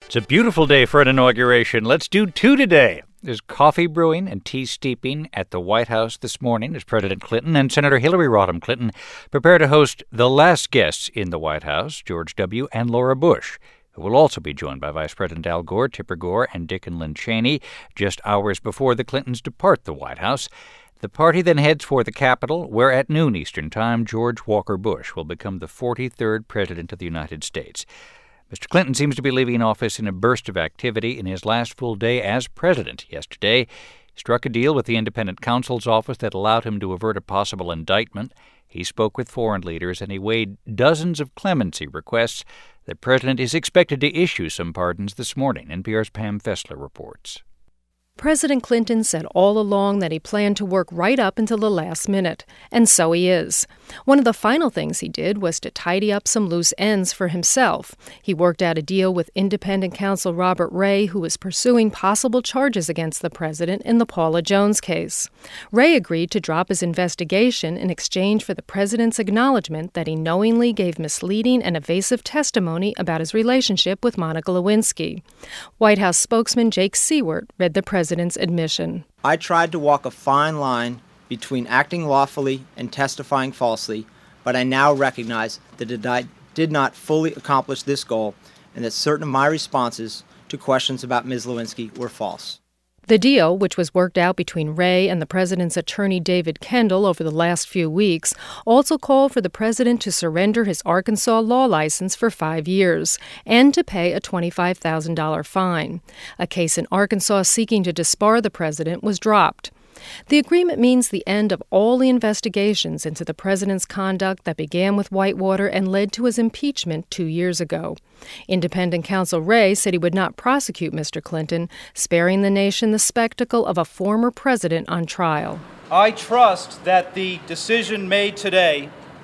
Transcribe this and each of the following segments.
It's a beautiful day for an inauguration. Let's do two today. There's coffee brewing and tea steeping at the White House this morning as President Clinton and Senator Hillary Rodham Clinton prepare to host the last guests in the White House, George W. and Laura Bush, who will also be joined by Vice President Al Gore, Tipper Gore, and Dick and Lynn Cheney just hours before the Clintons depart the White House. The party then heads for the Capitol, where at noon Eastern Time, George Walker Bush will become the 43rd President of the United States. Mr. Clinton seems to be leaving office in a burst of activity in his last full day as president. Yesterday, he struck a deal with the independent counsel's office that allowed him to avert a possible indictment. He spoke with foreign leaders, and he weighed dozens of clemency requests. The president is expected to issue some pardons this morning. NPR's Pam Fessler reports. President Clinton said all along that he planned to work right up until the last minute, and so he is. One of the final things he did was to tidy up some loose ends for himself. He worked out a deal with independent counsel Robert Ray, who was pursuing possible charges against the president in the Paula Jones case. Ray agreed to drop his investigation in exchange for the president's acknowledgement that he knowingly gave misleading and evasive testimony about his relationship with Monica Lewinsky. White House spokesman Jake Siewert read the president's admission. I tried to walk a fine line between acting lawfully and testifying falsely, but I now recognize that I did not fully accomplish this goal and that certain of my responses to questions about Ms. Lewinsky were false. The deal, which was worked out between Ray and the president's attorney David Kendall over the last few weeks, also called for the president to surrender his Arkansas law license for 5 years and to pay a $25,000 fine. A case in Arkansas seeking to disbar the president was dropped. The agreement means the end of all the investigations into the president's conduct that began with Whitewater and led to his impeachment 2 years ago. Independent counsel Ray said he would not prosecute Mr. Clinton, sparing the nation the spectacle of a former president on trial. I trust that the decision made today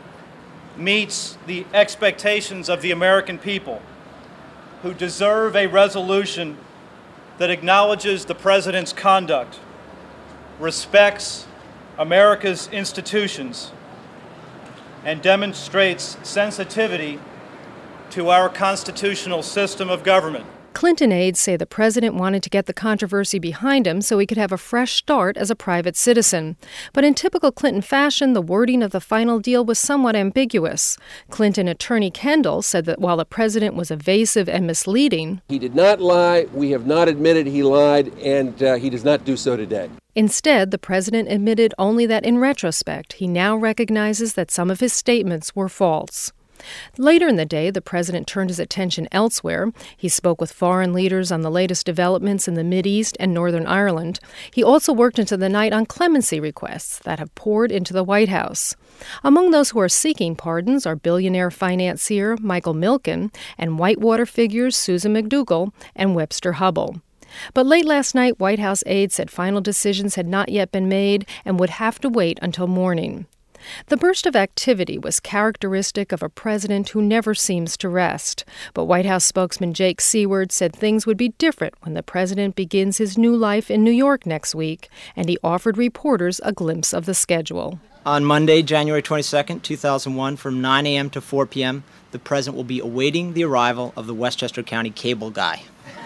meets the expectations of the American people, who deserve a resolution that acknowledges the president's conduct, respects America's institutions, and demonstrates sensitivity to our constitutional system of government. Clinton aides say the president wanted to get the controversy behind him so he could have a fresh start as a private citizen. But in typical Clinton fashion, the wording of the final deal was somewhat ambiguous. Clinton attorney Kendall said that while the president was evasive and misleading, he did not lie, we have not admitted he lied, and he does not do so today. Instead, the president admitted only that in retrospect, he now recognizes that some of his statements were false. Later in the day, the president turned his attention elsewhere. He spoke with foreign leaders on the latest developments in the Mideast and Northern Ireland. He also worked into the night on clemency requests that have poured into the White House. Among those who are seeking pardons are billionaire financier Michael Milken and Whitewater figures Susan McDougal and Webster Hubbell. But late last night, White House aides said final decisions had not yet been made and would have to wait until morning. The burst of activity was characteristic of a president who never seems to rest. But White House spokesman Jake Siewert said things would be different when the president begins his new life in New York next week, and he offered reporters a glimpse of the schedule. On Monday, January 22nd, 2001, from 9 a.m. to 4 p.m., the president will be awaiting the arrival of the Westchester County cable guy.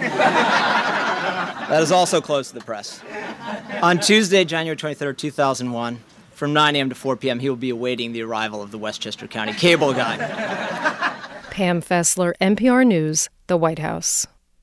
That is also closed to the press. On Tuesday, January 23rd, 2001, from 9 a.m. to 4 p.m., he will be awaiting the arrival of the Westchester County cable guy. Pam Fessler, NPR News, the White House.